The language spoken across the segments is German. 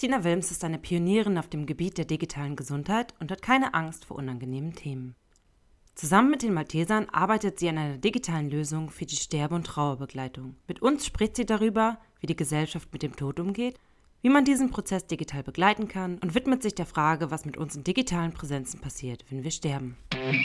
Christina Wilms ist eine Pionierin auf dem Gebiet der digitalen Gesundheit und hat keine Angst vor unangenehmen Themen. Zusammen mit den Maltesern arbeitet sie an einer digitalen Lösung für die Sterbe- und Trauerbegleitung. Mit uns spricht sie darüber, wie die Gesellschaft mit dem Tod umgeht, wie man diesen Prozess digital begleiten kann und widmet sich der Frage, was mit unseren digitalen Präsenzen passiert, wenn wir sterben.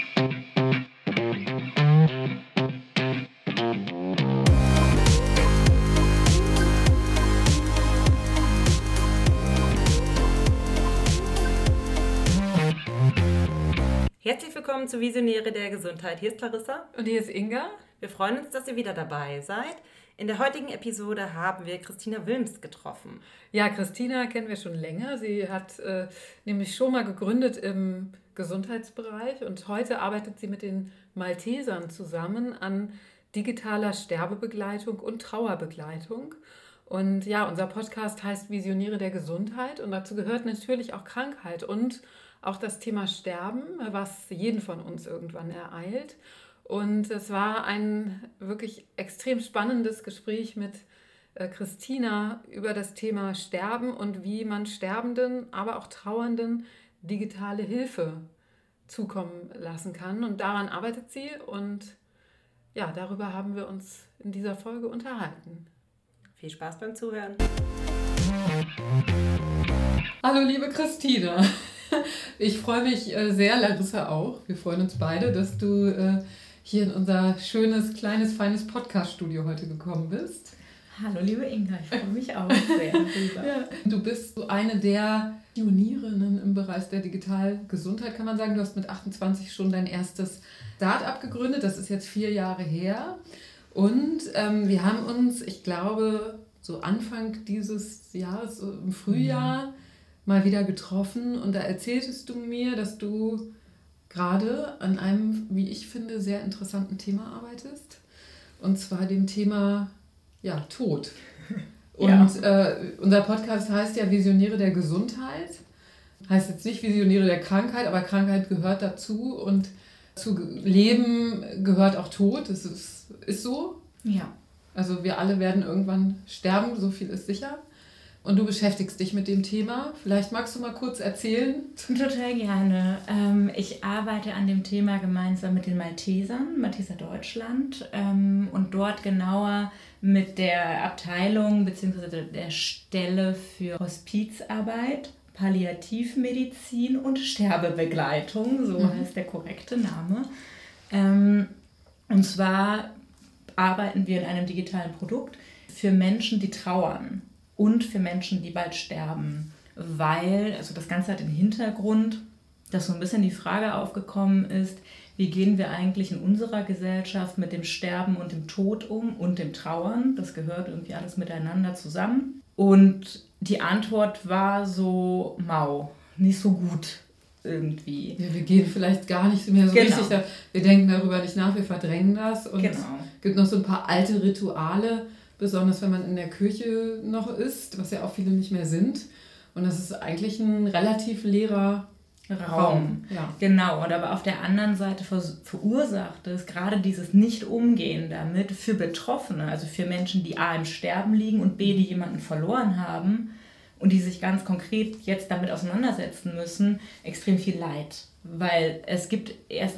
Herzlich willkommen zu Visionäre der Gesundheit. Hier ist Clarissa. Und hier ist Inga. Wir freuen uns, dass ihr wieder dabei seid. In der heutigen Episode haben wir Christina Wilms getroffen. Ja, Christina kennen wir schon länger. Sie hat nämlich schon mal gegründet im Gesundheitsbereich und heute arbeitet sie mit den Maltesern zusammen an digitaler Sterbebegleitung und Trauerbegleitung. Und ja, unser Podcast heißt Visionäre der Gesundheit und dazu gehört natürlich auch Krankheit und auch das Thema Sterben, was jeden von uns irgendwann ereilt. Und es war ein wirklich extrem spannendes Gespräch mit Christina über das Thema Sterben und wie man Sterbenden, aber auch Trauernden digitale Hilfe zukommen lassen kann. Und daran arbeitet sie und ja, darüber haben wir uns in dieser Folge unterhalten. Viel Spaß beim Zuhören. Hallo liebe Christina. Ich freue mich sehr, Larissa auch. Wir freuen uns beide, dass du hier in unser schönes, kleines, feines Podcast-Studio heute gekommen bist. Hallo liebe Inga, ich freue mich auch sehr darüber. Ja, du bist so eine der Pionierinnen im Bereich der Digitalgesundheit, kann man sagen. Du hast mit 28 schon dein erstes Start-up gegründet. Das ist jetzt 4 Jahre her. Und wir haben uns, ich glaube, so Anfang dieses Jahres, so im Frühjahr, mal wieder getroffen und da erzähltest du mir, dass du gerade an einem, wie ich finde, sehr interessanten Thema arbeitest, und zwar dem Thema Tod. Und unser Podcast heißt ja Visionäre der Gesundheit, heißt jetzt nicht Visionäre der Krankheit, aber Krankheit gehört dazu und zu Leben gehört auch Tod, das ist so. Ja. Also wir alle werden irgendwann sterben, so viel ist sicher. Und du beschäftigst dich mit dem Thema. Vielleicht magst du mal kurz erzählen? Total gerne. Ich arbeite an dem Thema gemeinsam mit den Maltesern, Malteser Deutschland, und dort genauer mit der Abteilung bzw. der Stelle für Hospizarbeit, Palliativmedizin und Sterbebegleitung, so heißt der korrekte Name. Und zwar arbeiten wir in einem digitalen Produkt für Menschen, die trauern. Und für Menschen, die bald sterben, weil, also das Ganze hat den Hintergrund, dass so ein bisschen die Frage aufgekommen ist, wie gehen wir eigentlich in unserer Gesellschaft mit dem Sterben und dem Tod um und dem Trauern, das gehört irgendwie alles miteinander zusammen. Und die Antwort war so nicht so gut irgendwie. Ja, wir gehen vielleicht gar nicht mehr so richtig, wir denken darüber nicht nach, wir verdrängen das und es gibt noch so ein paar alte Rituale, besonders wenn man in der Kirche noch ist, was ja auch viele nicht mehr sind. Und das ist eigentlich ein relativ leerer Raum. Ja. Genau, und aber auf der anderen Seite verursacht es gerade dieses Nicht-Umgehen damit für Betroffene, also für Menschen, die A im Sterben liegen und B, die jemanden verloren haben und die sich ganz konkret jetzt damit auseinandersetzen müssen, extrem viel Leid. Weil es gibt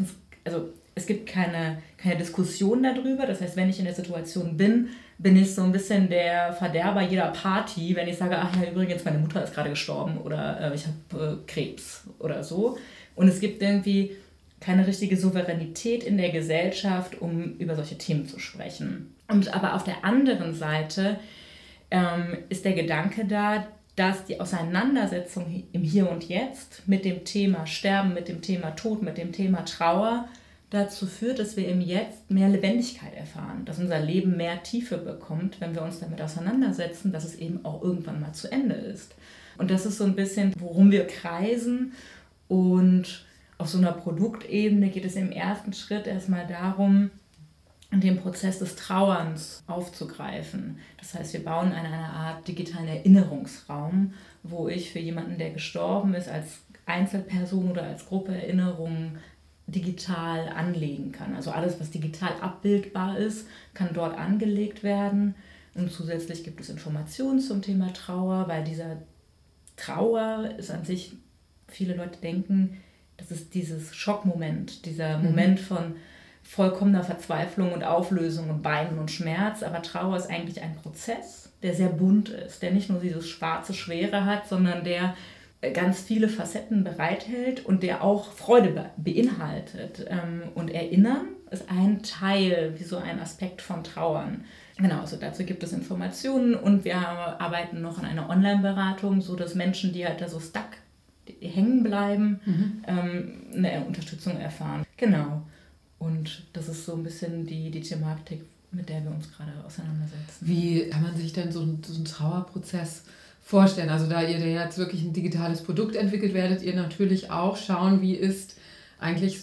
keine Diskussion darüber. Das heißt, wenn ich in der Situation bin ich so ein bisschen der Verderber jeder Party, wenn ich sage, ach ja, übrigens, meine Mutter ist gerade gestorben oder ich habe Krebs oder so. Und es gibt irgendwie keine richtige Souveränität in der Gesellschaft, um über solche Themen zu sprechen. Und aber auf der anderen Seite ist der Gedanke da, dass die Auseinandersetzung im Hier und Jetzt mit dem Thema Sterben, mit dem Thema Tod, mit dem Thema Trauer dazu führt, dass wir im Jetzt mehr Lebendigkeit erfahren, dass unser Leben mehr Tiefe bekommt, wenn wir uns damit auseinandersetzen, dass es eben auch irgendwann mal zu Ende ist. Und das ist so ein bisschen, worum wir kreisen. Und auf so einer Produktebene geht es im ersten Schritt erstmal darum, den Prozess des Trauerns aufzugreifen. Das heißt, wir bauen eine Art digitalen Erinnerungsraum, wo ich für jemanden, der gestorben ist, als Einzelperson oder als Gruppe Erinnerungen digital anlegen kann. Also alles, was digital abbildbar ist, kann dort angelegt werden. Und zusätzlich gibt es Informationen zum Thema Trauer, weil dieser Trauer ist an sich, viele Leute denken, das ist dieses Schockmoment, dieser Moment von vollkommener Verzweiflung und Auflösung und Weinen und Schmerz. Aber Trauer ist eigentlich ein Prozess, der sehr bunt ist, der nicht nur dieses schwarze Schwere hat, sondern der ganz viele Facetten bereithält und der auch Freude beinhaltet. Und Erinnern ist ein Teil, wie so ein Aspekt von Trauern. Genau, also dazu gibt es Informationen und wir arbeiten noch an einer Online-Beratung, sodass Menschen, die halt da so stuck hängen bleiben, eine Unterstützung erfahren. Genau. Und das ist so ein bisschen die Thematik, mit der wir uns gerade auseinandersetzen. Wie kann man sich denn so einen Trauerprozess vorstellen? Also da ihr jetzt wirklich ein digitales Produkt entwickelt, werdet ihr natürlich auch schauen, wie ist eigentlich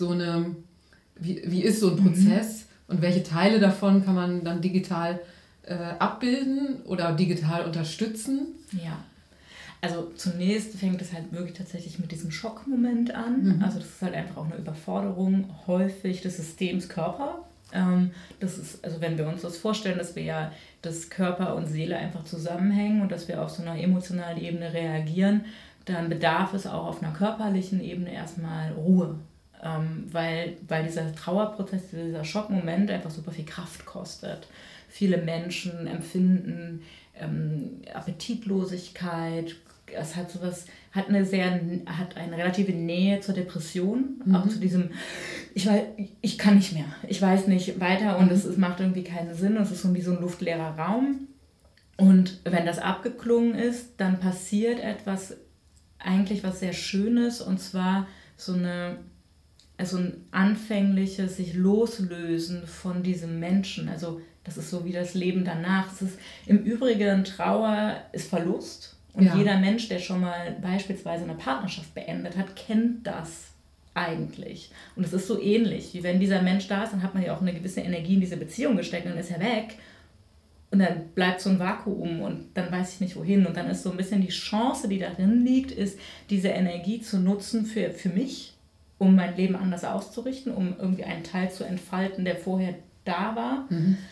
wie ist so ein Prozess und welche Teile davon kann man dann digital abbilden oder digital unterstützen? Ja. Also zunächst fängt es halt wirklich tatsächlich mit diesem Schockmoment an. Also das ist halt einfach auch eine Überforderung häufig des Systems Körper. Das ist, also wenn wir uns das vorstellen, dass wir ja das Körper und Seele einfach zusammenhängen und dass wir auf so einer emotionalen Ebene reagieren, dann bedarf es auch auf einer körperlichen Ebene erstmal Ruhe. Weil dieser Trauerprozess, dieser Schockmoment einfach super viel Kraft kostet. Viele Menschen empfinden Appetitlosigkeit, es hat hat eine relative Nähe zur Depression, auch zu diesem, ich kann nicht mehr, ich weiß nicht weiter und es macht irgendwie keinen Sinn, es ist so wie so ein luftleerer Raum. Und wenn das abgeklungen ist, dann passiert etwas, eigentlich was sehr Schönes, und zwar so ein anfängliches sich loslösen von diesem Menschen. Also das ist so wie das Leben danach. Es ist, im Übrigen, Trauer ist Verlust. Und jeder Mensch, der schon mal beispielsweise eine Partnerschaft beendet hat, kennt das eigentlich. Und es ist so ähnlich, wie wenn dieser Mensch da ist, dann hat man ja auch eine gewisse Energie in diese Beziehung gesteckt und dann ist er weg. Und dann bleibt so ein Vakuum und dann weiß ich nicht wohin. Und dann ist so ein bisschen die Chance, die darin liegt, ist, diese Energie zu nutzen für mich, um mein Leben anders auszurichten, um irgendwie einen Teil zu entfalten, der vorher da war,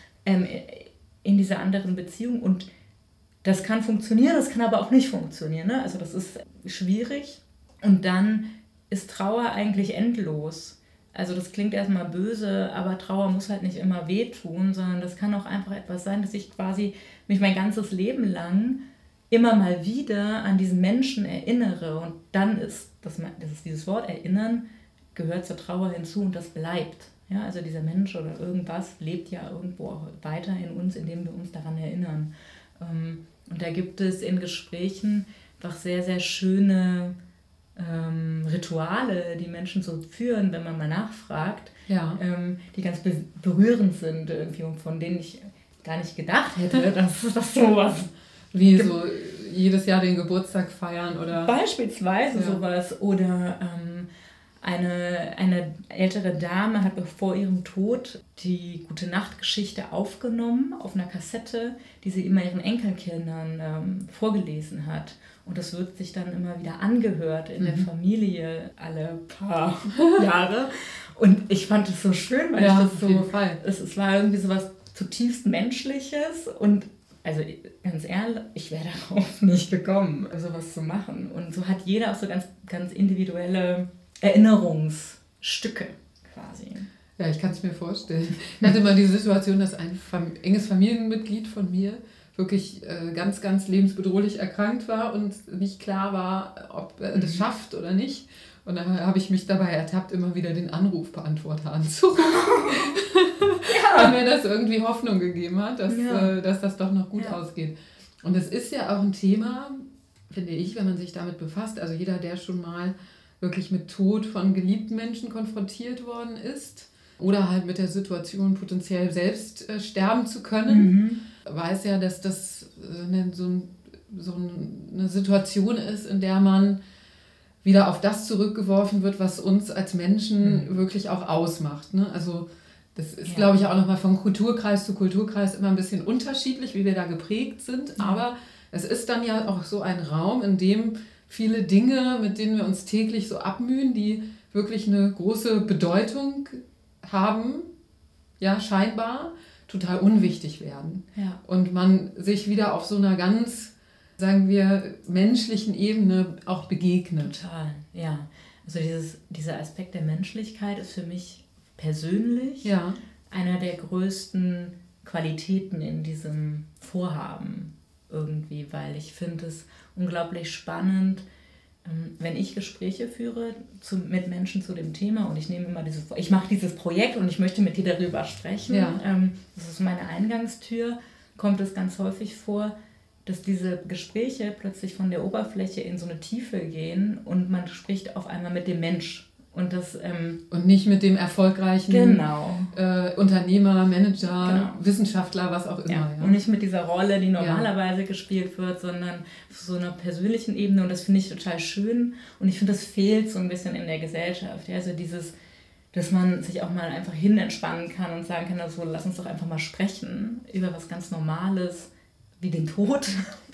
in dieser anderen Beziehung. Und das kann funktionieren, das kann aber auch nicht funktionieren. Ne? Also das ist schwierig. Und dann ist Trauer eigentlich endlos. Also das klingt erstmal böse, aber Trauer muss halt nicht immer wehtun, sondern das kann auch einfach etwas sein, dass ich quasi mich mein ganzes Leben lang immer mal wieder an diesen Menschen erinnere. Und dann ist dieses Wort Erinnern gehört zur Trauer hinzu und das bleibt. Ja, also dieser Mensch oder irgendwas lebt ja irgendwo auch weiter in uns, indem wir uns daran erinnern. Und da gibt es in Gesprächen einfach sehr, sehr schöne Rituale, die Menschen so führen, wenn man mal nachfragt, die ganz berührend sind irgendwie und von denen ich gar nicht gedacht hätte, dass das sowas wie so jedes Jahr den Geburtstag feiern oder beispielsweise sowas oder eine ältere Dame hat vor ihrem Tod die Gute-Nacht-Geschichte aufgenommen auf einer Kassette, die sie immer ihren Enkelkindern vorgelesen hat. Und das wird sich dann immer wieder angehört in der Familie alle paar Jahre. Und ich fand es so schön, weil ich das so... Es war irgendwie so was zutiefst Menschliches und also ganz ehrlich, ich wäre darauf nicht gekommen, sowas zu machen. Und so hat jeder auch so ganz, ganz individuelle Erinnerungsstücke quasi. Ja, ich kann es mir vorstellen. Ich hatte mal die Situation, dass ein enges Familienmitglied von mir wirklich ganz, ganz lebensbedrohlich erkrankt war und nicht klar war, ob er das schafft oder nicht. Und dann habe ich mich dabei ertappt, immer wieder den Anrufbeantworter anzurufen. Weil mir das irgendwie Hoffnung gegeben hat, dass das doch noch gut ausgeht. Und es ist ja auch ein Thema, finde ich, wenn man sich damit befasst. Also jeder, der schon mal wirklich mit Tod von geliebten Menschen konfrontiert worden ist oder halt mit der Situation potenziell selbst sterben zu können, weiß ja, dass das so eine Situation ist, in der man wieder auf das zurückgeworfen wird, was uns als Menschen wirklich auch ausmacht. Ne? Also das ist, glaube ich, auch nochmal von Kulturkreis zu Kulturkreis immer ein bisschen unterschiedlich, wie wir da geprägt sind. Aber es ist dann ja auch so ein Raum, in dem viele Dinge, mit denen wir uns täglich so abmühen, die wirklich eine große Bedeutung haben, ja, scheinbar, total unwichtig werden. Ja. Und man sich wieder auf so einer ganz sagen wir, menschlichen Ebene auch begegnet. Total, ja. Also dieser Aspekt der Menschlichkeit ist für mich persönlich einer der größten Qualitäten in diesem Vorhaben irgendwie, weil ich finde es unglaublich spannend, wenn ich Gespräche führe mit Menschen zu dem Thema und ich mache dieses Projekt und ich möchte mit dir darüber sprechen. Ja. Das ist meine Eingangstür, kommt es ganz häufig vor, dass diese Gespräche plötzlich von der Oberfläche in so eine Tiefe gehen und man spricht auf einmal mit dem Mensch. Und nicht mit dem erfolgreichen Unternehmer, Manager, Wissenschaftler, was auch immer. Ja. Und nicht mit dieser Rolle, die normalerweise gespielt wird, sondern auf so einer persönlichen Ebene. Und das finde ich total schön. Und ich finde, das fehlt so ein bisschen in der Gesellschaft. Ja? Also dass man sich auch mal einfach entspannen kann und sagen kann, also lass uns doch einfach mal sprechen über was ganz Normales wie den Tod.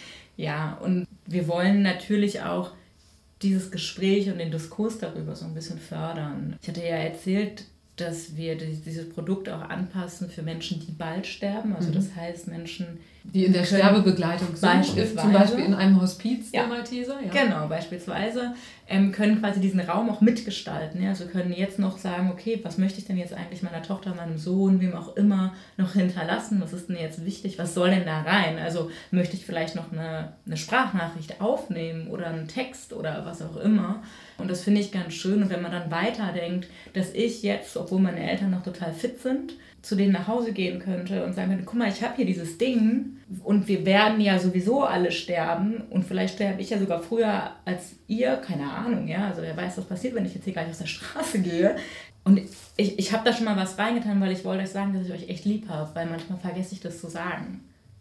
Ja, und wir wollen natürlich auch dieses Gespräch und den Diskurs darüber so ein bisschen fördern. Ich hatte ja erzählt, dass wir dieses Produkt auch anpassen für Menschen, die bald sterben. Also das heißt Menschen, die in der Sterbebegleitung sind, zum Beispiel in einem Hospiz der Malteser. Ja. Genau, beispielsweise können quasi diesen Raum auch mitgestalten. Ja? Also können jetzt noch sagen, okay, was möchte ich denn jetzt eigentlich meiner Tochter, meinem Sohn, wem auch immer noch hinterlassen? Was ist denn jetzt wichtig? Was soll denn da rein? Also möchte ich vielleicht noch eine Sprachnachricht aufnehmen oder einen Text oder was auch immer. Und das finde ich ganz schön. Und wenn man dann weiterdenkt, dass ich jetzt, obwohl meine Eltern noch total fit sind, zu denen nach Hause gehen könnte und sagen könnte, guck mal, ich habe hier dieses Ding und wir werden ja sowieso alle sterben und vielleicht sterbe ich ja sogar früher als ihr, keine Ahnung, ja, also wer weiß, was passiert, wenn ich jetzt hier gleich aus der Straße gehe. Und ich habe da schon mal was reingetan, weil ich wollte euch sagen, dass ich euch echt lieb habe, weil manchmal vergesse ich das zu sagen.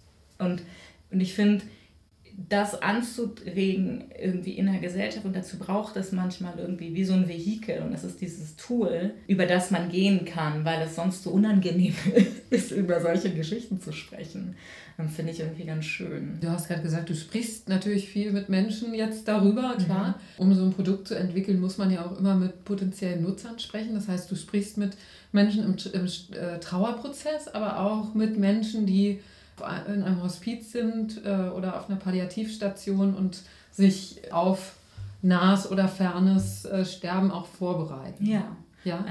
Und ich finde, das anzuregen irgendwie in der Gesellschaft und dazu braucht es manchmal irgendwie wie so ein Vehikel und das ist dieses Tool, über das man gehen kann, weil es sonst so unangenehm ist, über solche Geschichten zu sprechen. Das finde ich irgendwie ganz schön. Du hast gerade gesagt, du sprichst natürlich viel mit Menschen jetzt darüber, klar. Um so ein Produkt zu entwickeln, muss man ja auch immer mit potenziellen Nutzern sprechen. Das heißt, du sprichst mit Menschen im Trauerprozess, aber auch mit Menschen, die in einem Hospiz sind oder auf einer Palliativstation und sich auf nahes oder fernes Sterben auch vorbereiten. Ja.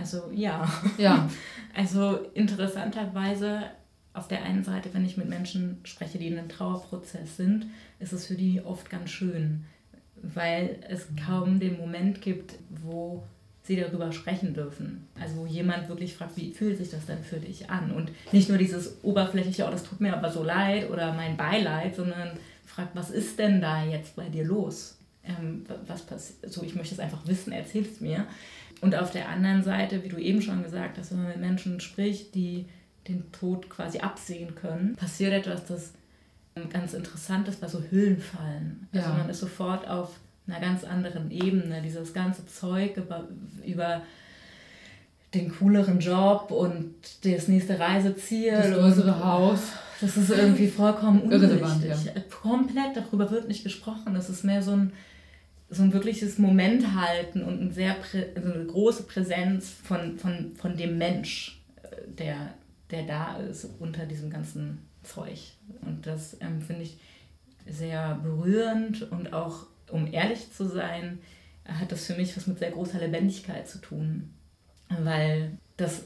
Also interessanterweise auf der einen Seite, wenn ich mit Menschen spreche, die in einem Trauerprozess sind, ist es für die oft ganz schön, weil es kaum den Moment gibt, wo sie darüber sprechen dürfen. Also wo jemand wirklich fragt, wie fühlt sich das denn für dich an? Und nicht nur dieses oberflächliche, oh, das tut mir aber so leid oder mein Beileid, sondern fragt, was ist denn da jetzt bei dir los? Was passiert? So, ich möchte es einfach wissen, erzähl es mir. Und auf der anderen Seite, wie du eben schon gesagt hast, wenn man mit Menschen spricht, die den Tod quasi absehen können, passiert etwas, das ganz interessant ist, bei so Hüllen fallen. Also man ist sofort auf einer ganz anderen Ebene. Dieses ganze Zeug über den cooleren Job und das nächste Reiseziel. Das größere Haus. Das ist irgendwie vollkommen unwichtig. Komplett darüber wird nicht gesprochen. Das ist mehr so ein wirkliches Moment halten und eine große Präsenz von dem Mensch, der da ist unter diesem ganzen Zeug. Und das finde ich sehr berührend und auch, um ehrlich zu sein, hat das für mich was mit sehr großer Lebendigkeit zu tun. Weil das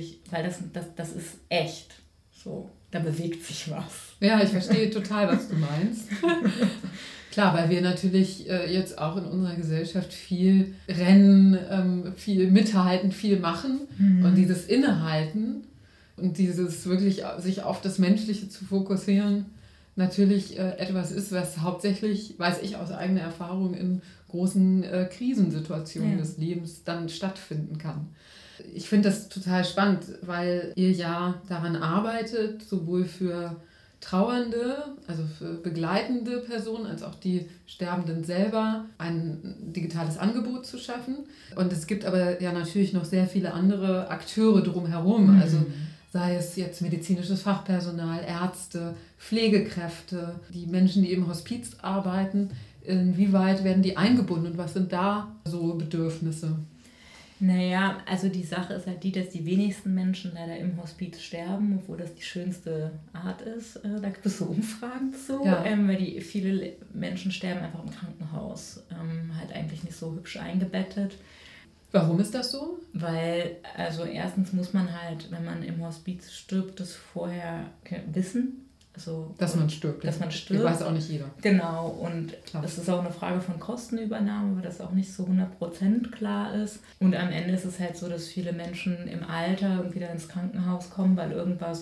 ist echt. So, da bewegt sich was. Ja, ich verstehe total, was du meinst. Klar, weil wir natürlich jetzt auch in unserer Gesellschaft viel rennen, viel mithalten, viel machen. Und dieses Innehalten und dieses wirklich sich auf das Menschliche zu fokussieren, natürlich etwas ist, was hauptsächlich, weiß ich aus eigener Erfahrung, in großen Krisensituationen des Lebens dann stattfinden kann. Ich finde das total spannend, weil ihr ja daran arbeitet, sowohl für Trauernde, also für begleitende Personen, als auch die Sterbenden selber, ein digitales Angebot zu schaffen. Und es gibt aber ja natürlich noch sehr viele andere Akteure drumherum, also sei es jetzt medizinisches Fachpersonal, Ärzte, Pflegekräfte, die Menschen, die im Hospiz arbeiten. Inwieweit werden die eingebunden und was sind da so Bedürfnisse? Naja, also die Sache ist halt die, dass die wenigsten Menschen leider im Hospiz sterben, obwohl das die schönste Art ist. Da gibt es so Umfragen zu, weil viele Menschen sterben einfach im Krankenhaus, halt eigentlich nicht so hübsch eingebettet. Warum ist das so? Weil, also erstens muss man halt, wenn man im Hospiz stirbt, das vorher wissen. Also, dass man stirbt. Dass man stirbt. Das weiß auch nicht jeder. Genau, und es ist auch eine Frage von Kostenübernahme, weil das auch nicht so 100% klar ist. Und am Ende ist es halt so, dass viele Menschen im Alter wieder ins Krankenhaus kommen, weil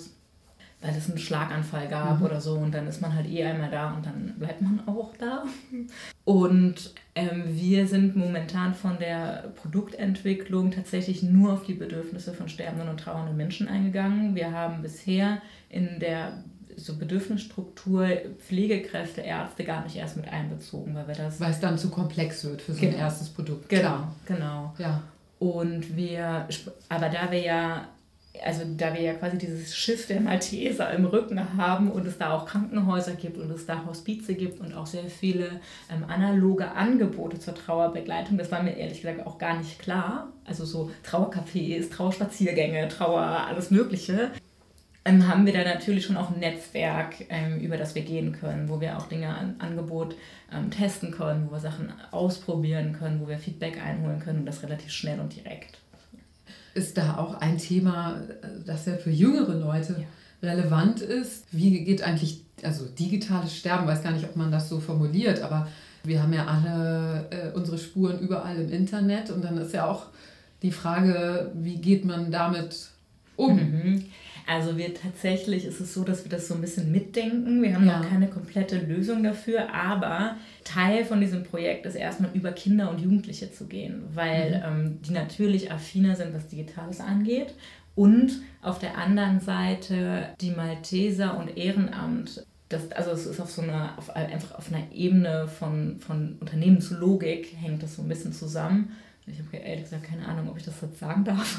es einen Schlaganfall gab oder so, und dann ist man halt einmal da und dann bleibt man auch da. Und wir sind momentan von der Produktentwicklung tatsächlich nur auf die Bedürfnisse von sterbenden und trauernden Menschen eingegangen. Wir haben bisher in der Bedürfnisstruktur Pflegekräfte, Ärzte gar nicht erst mit einbezogen, weil es dann zu komplex wird für so ein erstes Produkt. Genau. Ja. Und aber da wir ja quasi dieses Schiff der Malteser im Rücken haben und es da auch Krankenhäuser gibt und es da Hospize gibt und auch sehr viele analoge Angebote zur Trauerbegleitung, das war mir ehrlich gesagt auch gar nicht klar. Also so Trauercafés, Trauerspaziergänge, alles Mögliche. Haben wir da natürlich schon auch ein Netzwerk, über das wir gehen können, wo wir auch Dinge Angebot testen können, wo wir Sachen ausprobieren können, wo wir Feedback einholen können, und das relativ schnell und direkt. Ist da auch ein Thema, das ja für jüngere Leute relevant ist? Wie geht eigentlich, also digitales Sterben, weiß gar nicht, ob man das so formuliert, aber wir haben ja alle unsere Spuren überall im Internet, und dann ist ja auch die Frage, wie geht man damit um? Also tatsächlich ist es so, dass wir das so ein bisschen mitdenken. Wir haben noch keine komplette Lösung dafür, aber Teil von diesem Projekt ist erstmal über Kinder und Jugendliche zu gehen, weil die natürlich affiner sind, was Digitales angeht. Und auf der anderen Seite die Malteser und Ehrenamt. Es ist einfach auf einer Ebene von Unternehmenslogik hängt das so ein bisschen zusammen. Ich habe ehrlich gesagt keine Ahnung, ob ich das jetzt sagen darf.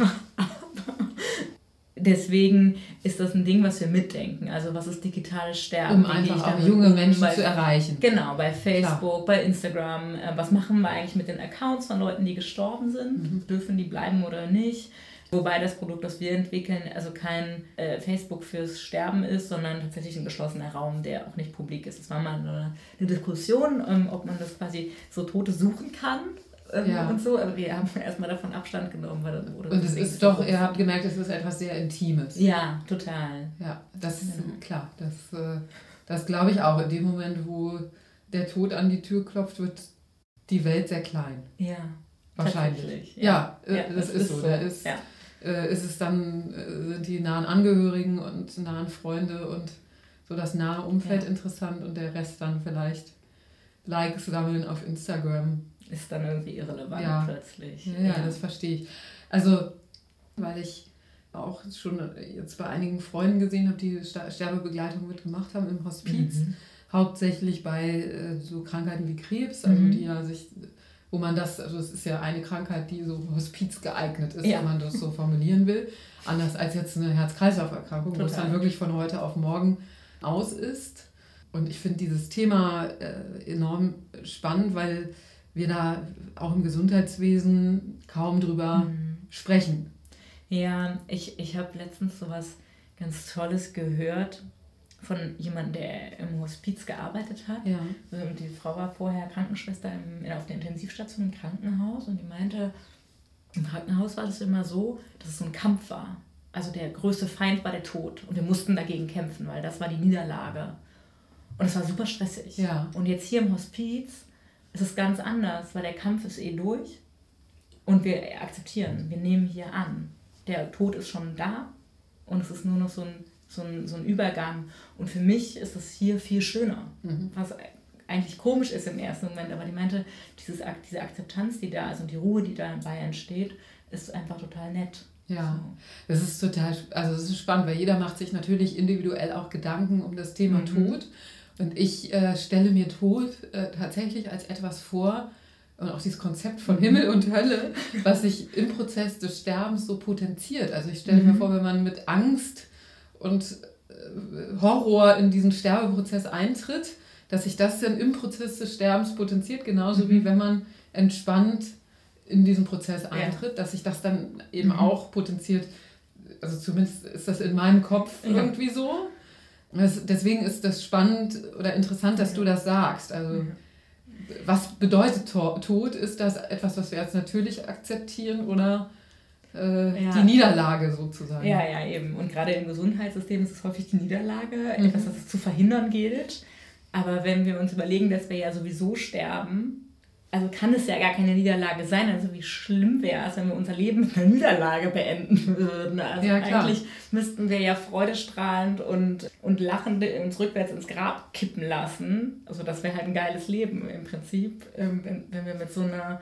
Deswegen ist das ein Ding, was wir mitdenken. Also was ist digitales Sterben? Um einfach auch junge Menschen zu erreichen. Genau, bei Facebook, bei Instagram. Was machen wir eigentlich mit den Accounts von Leuten, die gestorben sind? Dürfen die bleiben oder nicht? Wobei das Produkt, das wir entwickeln, also kein Facebook fürs Sterben ist, sondern tatsächlich ein geschlossener Raum, der auch nicht publik ist. Es war mal eine Diskussion, ob man das quasi so Tote suchen kann. Und so, aber wir haben erstmal davon Abstand genommen. Weil das wurde und es ist doch, ihr habt gemerkt, es ist etwas sehr Intimes. Ja, total. Ja, das ist klar. Das glaube ich auch. In dem Moment, wo der Tod an die Tür klopft, wird die Welt sehr klein. Ja, wahrscheinlich. Ja, das ist so. Da ist es dann, sind die nahen Angehörigen und nahen Freunde und so das nahe Umfeld interessant, und der Rest dann vielleicht Likes sammeln auf Instagram. Ist dann irgendwie irrelevant plötzlich. Ja, das verstehe ich. Also, weil ich auch schon jetzt bei einigen Freunden gesehen habe, die Sterbebegleitung mitgemacht haben im Hospiz, hauptsächlich bei so Krankheiten wie Krebs, also die wo man das, also es ist ja eine Krankheit, die so Hospiz geeignet ist, wenn man das so formulieren will, anders als jetzt eine Herz-Kreislauf-Erkrankung, wo es dann wirklich von heute auf morgen aus ist. Und ich finde dieses Thema enorm spannend, weil wir da auch im Gesundheitswesen kaum drüber sprechen. Ja, ich habe letztens sowas ganz Tolles gehört von jemandem, der im Hospiz gearbeitet hat. Ja. Und die Frau war vorher Krankenschwester auf der Intensivstation im Krankenhaus, und die meinte, im Krankenhaus war das immer so, dass es so ein Kampf war. Also der größte Feind war der Tod, und wir mussten dagegen kämpfen, weil das war die Niederlage. Und es war super stressig. Ja. Und jetzt hier im Hospiz ist es ganz anders, weil der Kampf ist durch und wir akzeptieren, wir nehmen hier an. Der Tod ist schon da und es ist nur noch so ein Übergang. Und für mich ist es hier viel schöner, was eigentlich komisch ist im ersten Moment, aber die meinte, diese Akzeptanz, die da ist und die Ruhe, die dabei entsteht, ist einfach total nett. Ja, das ist es ist spannend, weil jeder macht sich natürlich individuell auch Gedanken um das Thema Tod. Und ich stelle mir Tod tatsächlich als etwas vor, und auch dieses Konzept von Himmel und Hölle, was sich im Prozess des Sterbens so potenziert. Also ich stelle mir vor, wenn man mit Angst und Horror in diesen Sterbeprozess eintritt, dass sich das dann im Prozess des Sterbens potenziert, genauso wie wenn man entspannt in diesen Prozess eintritt, dass sich das dann eben auch potenziert, also zumindest ist das in meinem Kopf irgendwie so. Deswegen ist das spannend oder interessant, dass du das sagst. Also was bedeutet Tod? Ist das etwas, was wir als natürlich akzeptieren oder die Niederlage sozusagen? Ja, eben. Und gerade im Gesundheitssystem ist es häufig die Niederlage, etwas, was es zu verhindern gilt. Aber wenn wir uns überlegen, dass wir ja sowieso sterben, also kann es ja gar keine Niederlage sein. Also wie schlimm wäre es, wenn wir unser Leben mit einer Niederlage beenden würden. Also eigentlich müssten wir ja freudestrahlend und lachend uns rückwärts ins Grab kippen lassen. Also das wäre halt ein geiles Leben im Prinzip, wenn wir mit so einer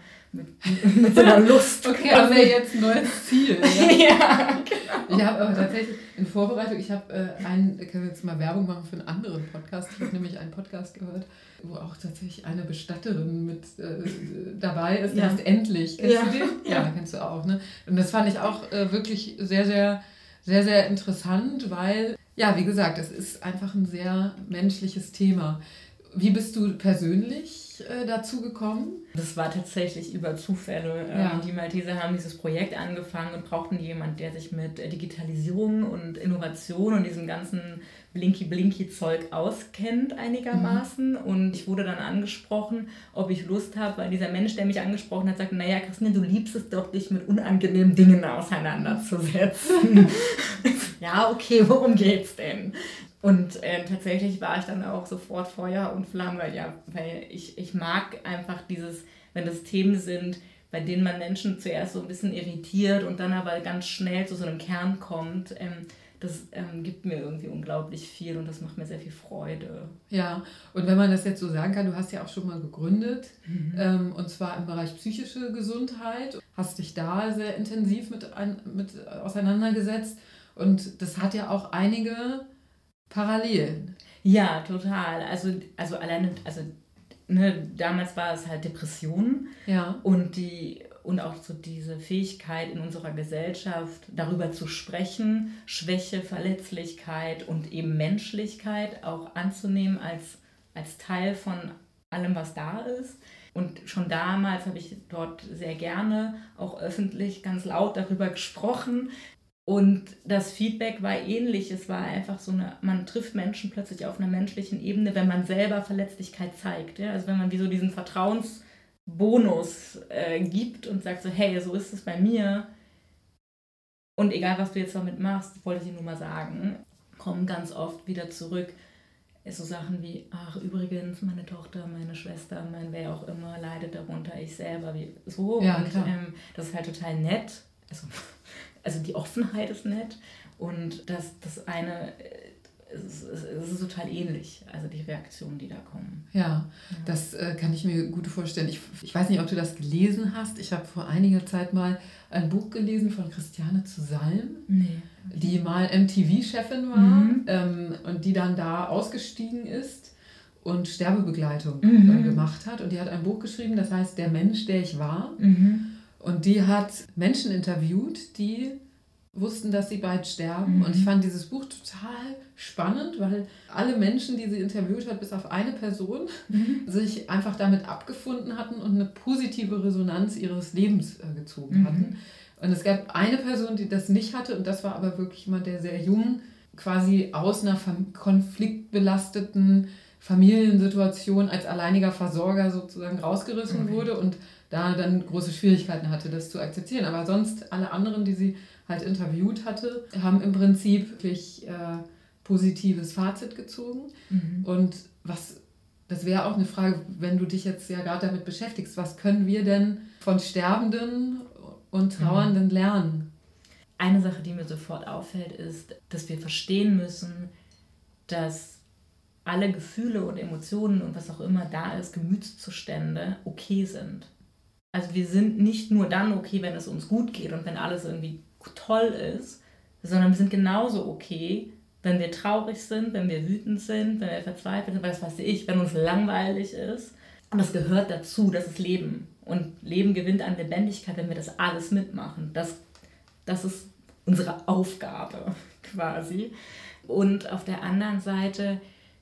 Lust... Okay, haben wir jetzt ein neues Ziel. Ja, genau. Ich habe aber tatsächlich in Vorbereitung, ich kann jetzt mal Werbung machen für einen anderen Podcast. Ich habe nämlich einen Podcast gehört, wo auch tatsächlich eine Bestatterin mit dabei ist. Der heißt Endlich. Kennst du den? Ja, kennst du auch. Ne? Und das fand ich auch wirklich sehr, sehr, sehr, sehr interessant, weil, ja, wie gesagt, es ist einfach ein sehr menschliches Thema. Wie bist du persönlich dazu gekommen? Das war tatsächlich über Zufälle. Die Malteser haben dieses Projekt angefangen und brauchten jemanden, der sich mit Digitalisierung und Innovation und diesem ganzen Blinky-Blinky-Zeug auskennt einigermaßen. Und ich wurde dann angesprochen, ob ich Lust habe, weil dieser Mensch, der mich angesprochen hat, sagte, naja, Christine, du liebst es doch, dich mit unangenehmen Dingen auseinanderzusetzen. Ja, okay, worum geht's denn? Und tatsächlich war ich dann auch sofort Feuer und Flamme, weil ich mag einfach wenn das Themen sind, bei denen man Menschen zuerst so ein bisschen irritiert und dann aber ganz schnell zu so einem Kern kommt, das gibt mir irgendwie unglaublich viel und das macht mir sehr viel Freude. Ja, und wenn man das jetzt so sagen kann, du hast ja auch schon mal gegründet, und zwar im Bereich psychische Gesundheit, hast dich da sehr intensiv mit auseinandergesetzt und das hat ja auch einige Parallelen. Ja, total. Also alleine, damals war es halt Depression und auch so diese Fähigkeit in unserer Gesellschaft, darüber zu sprechen, Schwäche, Verletzlichkeit und eben Menschlichkeit auch anzunehmen als Teil von allem, was da ist. Und schon damals habe ich dort sehr gerne auch öffentlich ganz laut darüber gesprochen. Und das Feedback war ähnlich. Es war einfach man trifft Menschen plötzlich auf einer menschlichen Ebene, wenn man selber Verletzlichkeit zeigt. Ja? Also wenn man wie so diesen Vertrauensbonus gibt und sagt so, hey, so ist es bei mir. Und egal, was du jetzt damit machst, wollte ich nur mal sagen, kommen ganz oft wieder zurück. So Sachen wie, ach übrigens, meine Tochter, meine Schwester, wer auch immer leidet darunter, ich selber. So. Ja, und das ist halt total nett. Also die Offenheit ist nett und das eine es ist total ähnlich, also die Reaktionen, die da kommen. Ja, das kann ich mir gut vorstellen. Ich weiß nicht, ob du das gelesen hast. Ich habe vor einiger Zeit mal ein Buch gelesen von Christiane zu Salm, die mal MTV-Chefin war und die dann da ausgestiegen ist und Sterbebegleitung gemacht hat. Und die hat ein Buch geschrieben, das heißt Der Mensch, der ich war. Und die hat Menschen interviewt, die wussten, dass sie bald sterben. Und ich fand dieses Buch total spannend, weil alle Menschen, die sie interviewt hat, bis auf eine Person, sich einfach damit abgefunden hatten und eine positive Resonanz ihres Lebens gezogen hatten. Und es gab eine Person, die das nicht hatte, und das war aber wirklich jemand, der sehr jung quasi aus einer konfliktbelasteten Familiensituation als alleiniger Versorger sozusagen rausgerissen wurde und da dann große Schwierigkeiten hatte, das zu akzeptieren. Aber sonst alle anderen, die sie halt interviewt hatte, haben im Prinzip wirklich positives Fazit gezogen. Und das wäre auch eine Frage, wenn du dich jetzt ja gerade damit beschäftigst, was können wir denn von Sterbenden und Trauernden lernen? Eine Sache, die mir sofort auffällt, ist, dass wir verstehen müssen, dass alle Gefühle und Emotionen und was auch immer da ist, Gemütszustände okay sind. Also wir sind nicht nur dann okay, wenn es uns gut geht und wenn alles irgendwie toll ist, sondern wir sind genauso okay, wenn wir traurig sind, wenn wir wütend sind, wenn wir verzweifelt sind, was weiß ich, wenn uns langweilig ist. Und das gehört dazu, das ist Leben. Und Leben gewinnt an Lebendigkeit, wenn wir das alles mitmachen. Das ist unsere Aufgabe quasi. Und auf der anderen Seite,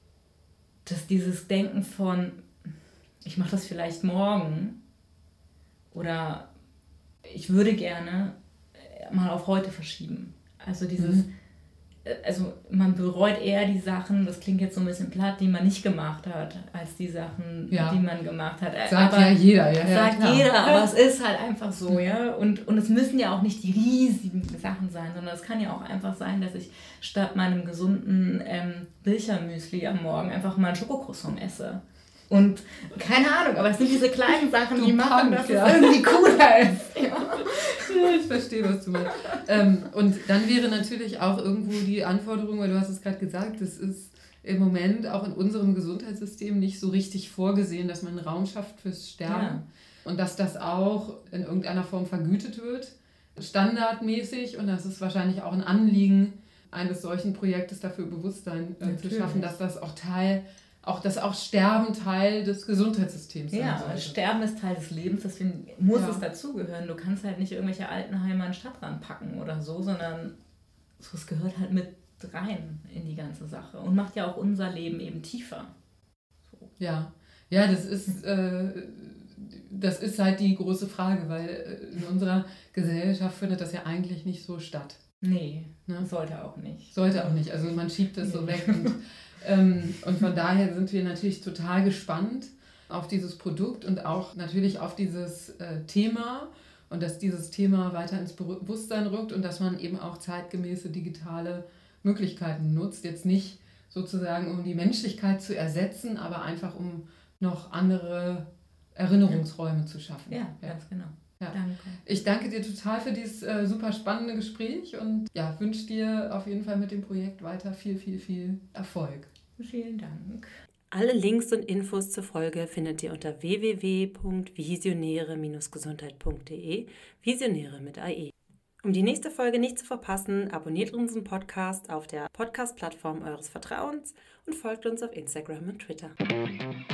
dass dieses Denken von, ich mache das vielleicht morgen oder ich würde gerne mal auf heute verschieben. Also also man bereut eher die Sachen, das klingt jetzt so ein bisschen platt, die man nicht gemacht hat, als die Sachen, die man gemacht hat. Sagt aber ja jeder. Jeder, aber es ist halt einfach so, ja. Und es müssen ja auch nicht die riesigen Sachen sein, sondern es kann ja auch einfach sein, dass ich statt meinem gesunden Bilchermüsli am Morgen einfach mal ein Schokocroissant esse. Und keine Ahnung, aber es sind diese kleinen Sachen, die machen, dass es irgendwie cooler ist. Ja. Ja, ich verstehe, was du meinst. Und dann wäre natürlich auch irgendwo die Anforderung, weil du hast es gerade gesagt, das ist im Moment auch in unserem Gesundheitssystem nicht so richtig vorgesehen, dass man einen Raum schafft fürs Sterben. Ja. Und dass das auch in irgendeiner Form vergütet wird, standardmäßig. Und das ist wahrscheinlich auch ein Anliegen eines solchen Projektes, dafür Bewusstsein zu schaffen, dass das auch Sterben Teil des Gesundheitssystems sein sollte. Ja, Sterben ist Teil des Lebens, deswegen muss es dazugehören. Du kannst halt nicht irgendwelche Altenheime an den Stadtrand packen oder so, sondern es gehört halt mit rein in die ganze Sache und macht ja auch unser Leben eben tiefer. So. Ja, das ist halt die große Frage, weil in unserer Gesellschaft findet das ja eigentlich nicht so statt. Nee, sollte auch nicht. Sollte auch nicht, also man schiebt das so weg und von daher sind wir natürlich total gespannt auf dieses Produkt und auch natürlich auf dieses Thema und dass dieses Thema weiter ins Bewusstsein rückt und dass man eben auch zeitgemäße digitale Möglichkeiten nutzt. Jetzt nicht sozusagen, um die Menschlichkeit zu ersetzen, aber einfach um noch andere Erinnerungsräume zu schaffen. Ja, ganz genau. Ja. Danke. Ich danke dir total für dieses super spannende Gespräch und wünsche dir auf jeden Fall mit dem Projekt weiter viel, viel, viel Erfolg. Vielen Dank. Alle Links und Infos zur Folge findet ihr unter www.visionäre-gesundheit.de, Visionäre mit AE. Um die nächste Folge nicht zu verpassen, abonniert unseren Podcast auf der Podcast-Plattform eures Vertrauens und folgt uns auf Instagram und Twitter.